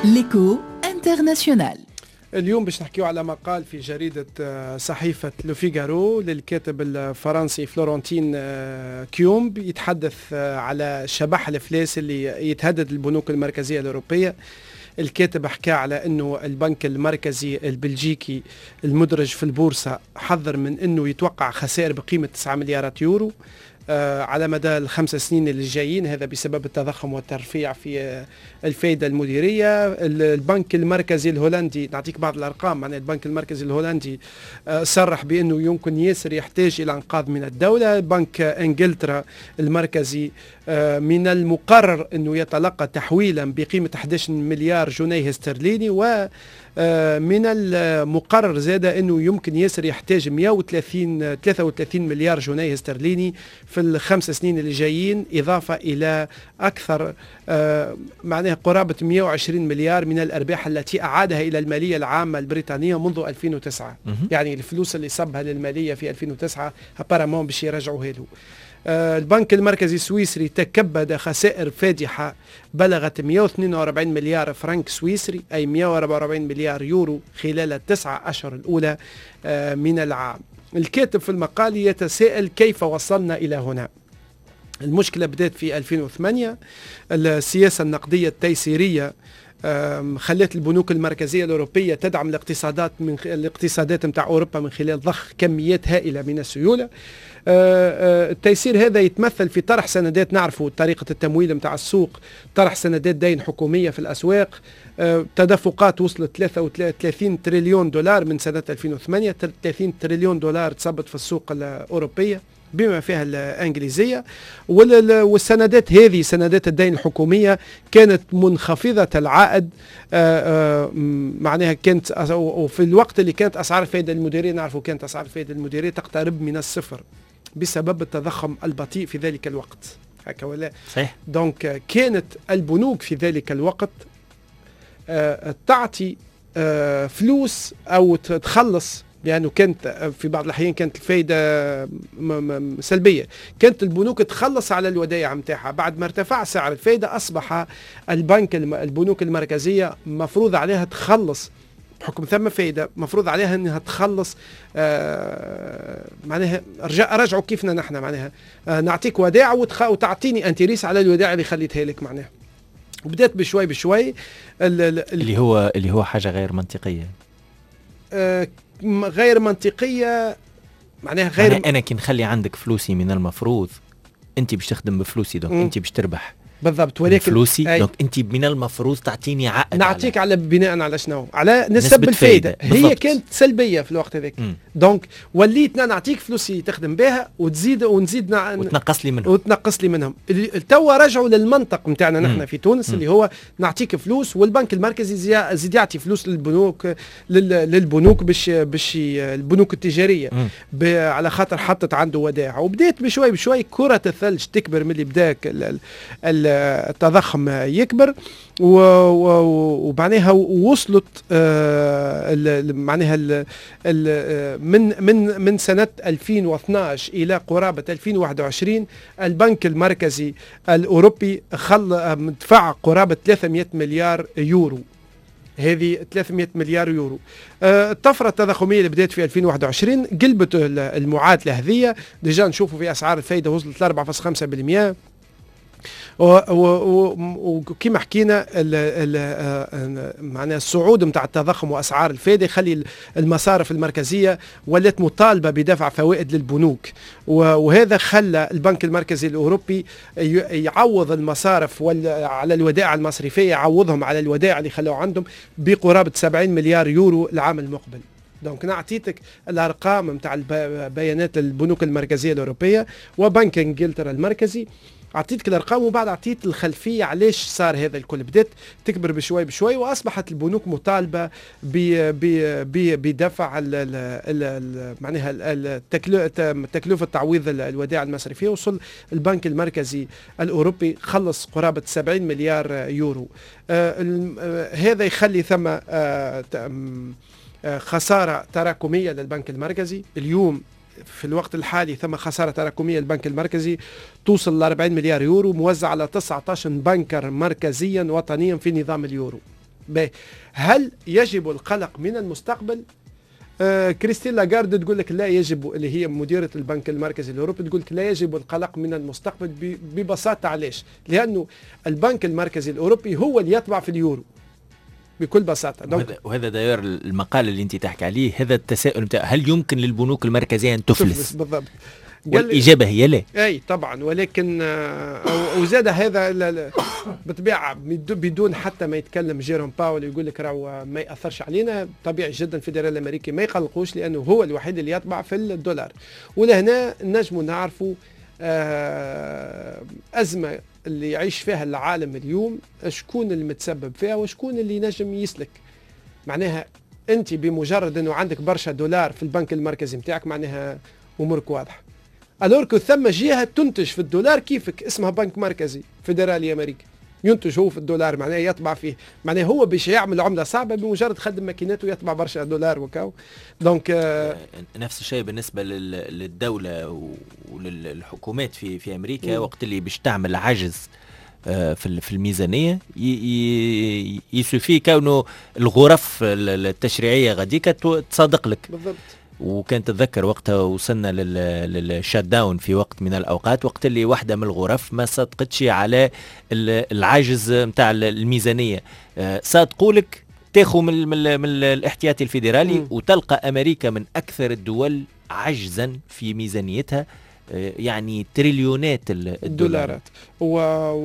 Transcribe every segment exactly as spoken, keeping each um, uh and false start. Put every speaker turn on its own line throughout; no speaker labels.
ليكو انترناسيونال.
اليوم باش نحكيو على مقال في جريدة صحيفة لو فيغارو للكاتب الفرنسي فلورنتين كيومب، يتحدث على شبح الافلاس اللي يتهدد البنوك المركزية الأوروبية. الكاتب حكى على انه البنك المركزي البلجيكي المدرج في البورصة حذر من انه يتوقع خسائر بقيمة تسعة مليارات يورو آه على مدى الخمس سنين اللي جايين، هذا بسبب التضخم والترفيع في آه الفائدة المديرية. البنك المركزي الهولندي، نعطيك بعض الأرقام، يعني البنك المركزي الهولندي آه صرح بأنه يمكن ياسر يحتاج إلى إنقاذ من الدولة. بنك إنجلترا المركزي آه من المقرر أنه يتلقى تحويلا بقيمة أحد عشر مليار جنيه استرليني، و من المقرر زاد أنه يمكن ياسر يحتاج مئة وثلاثين ثلاثة وثلاثين مليار جنيه استرليني في الخمس سنين اللي جايين، إضافة إلى أكثر معناها قرابة مئة وعشرين مليار من الأرباح التي أعادها إلى المالية العامة البريطانية منذ ألفين وتسعة. يعني الفلوس اللي صبها للمالية في ألفين وتسعة أبارامون باش يرجعوها له. البنك المركزي السويسري تكبد خسائر فادحة بلغت مئة واثنين وأربعين مليار فرنك سويسري، أي مئة وأربعة وأربعين مليار يورو خلال التسعة أشهر الأولى من العام. الكاتب في المقال يتساءل كيف وصلنا إلى هنا. المشكلة بدأت في ألفين وثمانية. السياسة النقدية التيسيرية خلت البنوك المركزية الأوروبية تدعم الاقتصادات من الاقتصادات متاع أوروبا من خلال ضخ كميات هائلة من السيولة. التيسير هذا يتمثل في طرح سندات، نعرفوا طريقة التمويل متاع السوق، طرح سندات دين حكومية في الأسواق. تدفقات وصلت ثلاثة وثلاثين تريليون دولار من سنة ألفين وثمانية، ثلاثين تريليون دولار تصبت في السوق الأوروبية بما فيها الإنجليزية. والسندات هذه، سندات الدين الحكومية، كانت منخفضة العائد، معناها كانت، وفي الوقت اللي كانت أسعار الفائدة المديرية، نعرفوا كانت أسعار الفائدة المديرية تقترب من الصفر بسبب التضخم البطيء في ذلك الوقت، هكا ولا؟
صحيح.
دونك كانت البنوك في ذلك الوقت تعطي فلوس أو تخلص، لأنه يعني كانت في بعض الأحيان كانت الفائدة سلبية، كانت البنوك تخلص على الودائع متاعها. بعد ما ارتفع سعر الفائدة أصبح البنك البنوك المركزية مفروض عليها تخلص، بحكم ثم فائدة مفروض عليها أنها تخلص. آه معناها رجع رجعوا كيفنا نحن، معناها آه نعطيك ودائع وتعطيني أنتريس على الودائع اللي خليتها لك، معناها. وبدأت بشوي بشوي
اللي هو اللي هو حاجة غير منطقية.
آه غير منطقية، معناها غير
يعني أنا كي نخلي عندك فلوسي من المفروض أنت باش تخدم بفلوسي، دونك أنت باش تربح
بالضبط، ولكن
فلوسي، دونك أنت من المفروض تعطيني عقد،
نعطيك على, على بناء على شنو؟ على نسب الفائدة. هي كانت سلبية في الوقت هذاك، دونك وليت نعطيك فلوسي تخدم بها وتزيد ونزيد نع...
وتنقص لي منهم
وتنقص لي منهم. توا رجعوا للمنطق نتاعنا نحن في تونس، مم. اللي هو نعطيك فلوس والبنك المركزي زيد يعطي فلوس للبنوك لل... للبنوك باش باش البنوك التجارية ب... على خاطر حطت عنده ودائع. وبدأت بشوي بشوي كرة الثلج تكبر من اللي بداك ال... ال... التضخم يكبر، ومعناها وصلت آه معناها ال ال من من من سنة ألفين واثناشر إلى قرابة ألفين وواحد وعشرين البنك المركزي الأوروبي خل دفع قرابة ثلاثمئة مليار يورو. هذه ثلاثمئة مليار يورو. آه الطفرة التضخمية اللي بدأت في ألفين وواحد وعشرين قلبت المعادلة هذه. ديجا نشوفوا في أسعار الفائدة وصلت ل أربعة فاصلة خمسة بالمئة، وكما حكينا معناها الصعود نتاع التضخم واسعار الفائده يخلي المصارف المركزيه ولات مطالبه بدفع فوائد للبنوك، وهذا خلى البنك المركزي الاوروبي يعوض المصارف على الودائع المصرفيه، يعوضهم على الودائع اللي خلوه عندهم بقرابه سبعين مليار يورو العام المقبل. دونك نعطيتك الارقام نتاع بيانات البنوك المركزيه الاوروبيه وبنك انجلترا المركزي، أعطيتك الأرقام وبعد أعطيت الخلفية علاش صار هذا الكل. بدأت تكبر بشوي بشوي وأصبحت البنوك مطالبة بدفع معناها تكلفة تعويض الودائع المصرفية. وصل البنك المركزي الأوروبي خلص قرابة سبعين مليار يورو. آه هذا يخلي ثم آه خسارة تراكمية للبنك المركزي. اليوم في الوقت الحالي ثم خسارة تراكمية البنك المركزي توصل ل أربعين مليار يورو موزع على تسعة عشر بنكر مركزيا وطنيا في نظام اليورو. باهي. هل يجب القلق من المستقبل؟ آه كريستين لاغارد تقول لك لا يجب، اللي هي مديرة البنك المركزي الأوروبي، تقول لك لا يجب القلق من المستقبل ببساطة. علاش؟ لأنه البنك المركزي الأوروبي هو اللي يطبع في اليورو بكل بساطة.
وهذا, وهذا داير المقال اللي انت تحكي عليه، هذا التساؤل متاع هل يمكن للبنوك المركزية أن تفلس؟
تفلس بالضبط.
والإجابة هي لا.
أي طبعا، ولكن أو وزاد هذا بطبيعة بدون حتى ما يتكلم جيروم باول يقول لك راهو ما يأثرش علينا. طبيعي جدا الفيدرالي الأمريكي ما يقلقوش لأنه هو الوحيد اللي يطبع في الدولار. ولهنا نجموا نعرفوا أزمة اللي يعيش فيها العالم اليوم، شكون اللي متسبب فيها وشكون اللي نجم يسلك. معناها أنت بمجرد أنه عندك برشا دولار في البنك المركزي متاعك معناها أمورك واضحة. ألوركو ثم جهة تنتج في الدولار كيفك، اسمها بنك مركزي فيدرالي أمريكي، ينتج هو في الدولار، معناه يطبع فيه، معناه هو باش يعمل عملة صعبة بمجرد خدم ماكيناته يطبع برشا دولار وكاو. دونك آه
نفس الشيء بالنسبة للدولة وللحكومات في في أمريكا. م. وقت اللي باش تعمل عجز في في الميزانية يسوفي كونه الغرف التشريعية غاديك تصادق لك.
بالضبط.
وكان تتذكر وقتها وصلنا للشات داون في وقت من الأوقات، وقت اللي واحدة من الغرف ما صدقتش على العاجز متاع الميزانية، صادقولك تاخو من, من, من الاحتياطي الفيدرالي. م. وتلقى أمريكا من أكثر الدول عجزا في ميزانيتها، يعني تريليونات الدولارات.
و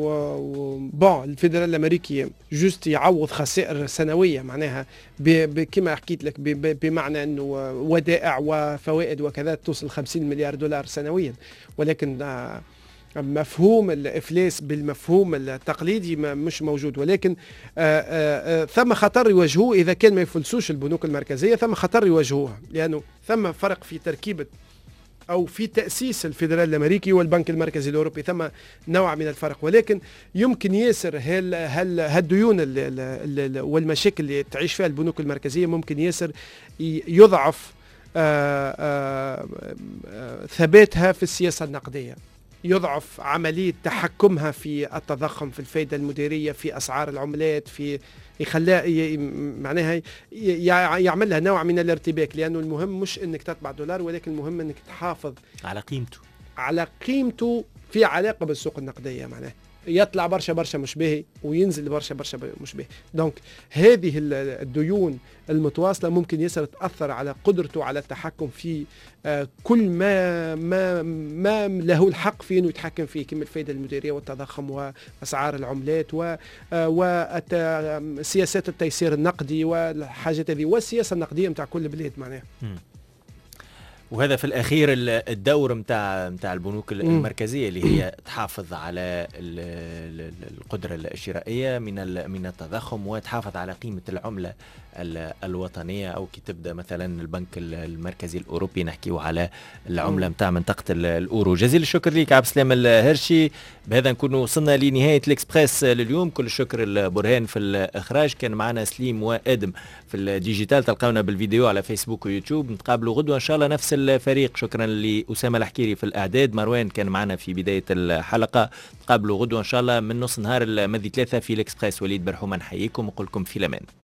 بون الفيدرالي الامريكي جوست يعوض خسائر سنويه، معناها كما حكيت لك بمعنى انه ودائع وفوائد وكذا توصل خمسين مليار دولار سنويا. ولكن مفهوم الافلاس بالمفهوم التقليدي مش موجود. ولكن آآ آآ ثم خطر يواجهوه اذا كان ما يفلسوش البنوك المركزيه، ثم خطر يواجهوه، لانه ثم فرق في تركيبه أو في تأسيس الفيدرالي الأمريكي والبنك المركزي الأوروبي، ثم نوع من الفرق. ولكن يمكن ياسر هال هال هالديون والمشاكل اللي تعيش فيها البنوك المركزية ممكن ياسر يضعف آآ آآ ثباتها في السياسة النقدية، يضعف عملية تحكمها في التضخم، في الفائدة المديرية، في أسعار العملات، في يخليها معناها يعمل لها نوع من الارتباك. لأنه المهم مش أنك تطبع دولار، ولكن المهم أنك تحافظ
على قيمته
على قيمته في علاقة بالسوق النقدية. معناها يطلع برشا برشا مش باهي وينزل برشا برشا مش باهي. دونك هذه الديون المتواصلة ممكن يصير تأثر على قدرته على التحكم في كل ما ما ما له الحق في انه يتحكم فيه، كما الفائدة المديرية والتضخم واسعار العملات وسياسات التيسير النقدي والحاجات هذه والسياسة النقدية نتاع كل بلاد معناها.
وهذا في الأخير الدور متاع متاع البنوك المركزية اللي هي تحافظ على القدرة الشرائية من من التضخم، وتحافظ على قيمة العملة الوطنية. أو كي تبدأ مثلا البنك المركزي الأوروبي نحكيه على العملة متاع منطقة الأورو. جزيل الشكر لك عبد السلام الهرشي. بهذا نكون وصلنا لنهاية الإكسبريس لليوم. كل الشكر البرهان في الإخراج، كان معنا سليم وآدم في الديجيتال. تلقونا بالفيديو على فيسبوك ويوتيوب. نتقابلوا غدوة إن شاء الله نفس الفريق. شكرا لأسامة الحكيري في الإعداد، مروان كان معنا في بداية الحلقة. نتقابلوا غدوة إن شاء الله من نص نهار المذي ثلاثة في الإكسبريس. وليد برحومة نحييكم ونقول لكم في الأمان.